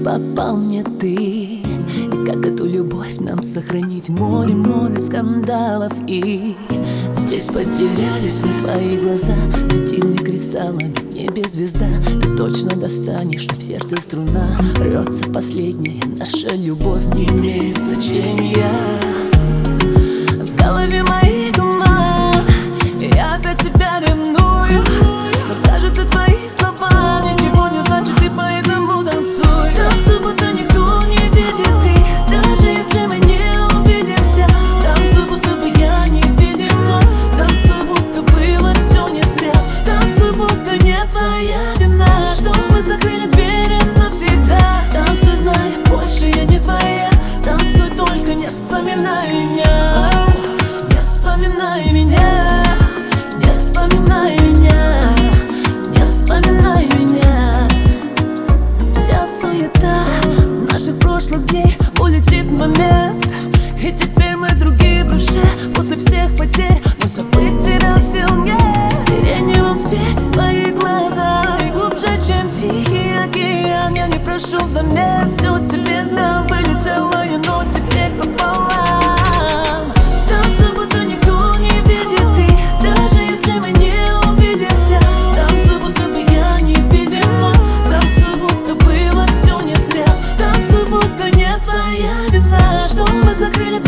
попал мне ты. И как эту любовь нам сохранить? Море скандалов. И здесь потерялись мы, твои глаза, светильник кристаллами, в небе звезда. Ты точно достанешь, но в сердце струна рвется последняя. Наша любовь не имеет значения. В голове моей туман, и я опять тебя ревную. Но кажется, твои слова ничего не значат, и поэтому танцуй. Танцуй, будто никто не видит, ты, даже если мы не увидимся. Танцуй, будто бы я невидима. Танцуй, будто было все не зря. Танцуй, будто не твоя вина, что мы закрыли двери навсегда. Танцуй, зная, больше я не твоя. Танцуй, только не вспоминай меня. Не вспоминай меня. Не вспоминай меня. Не вспоминай меня. Вся суета наших прошлых дней улетит в момент. И теперь мы другие в душе. После всех потерь мой забыть тебя сильнее. В сиреневом свете твои глаза, и глубже, чем тихий океан. Я не прошу взамен, все тебе дам. Были целые, но теперь пополам. Танцуй, будто никто не видит, ты, даже если мы не увидимся. Танцуй, будто бы я невидима. Танцуй, будто было все не зря. Танцуй, будто не твоя вина, что мы закрыли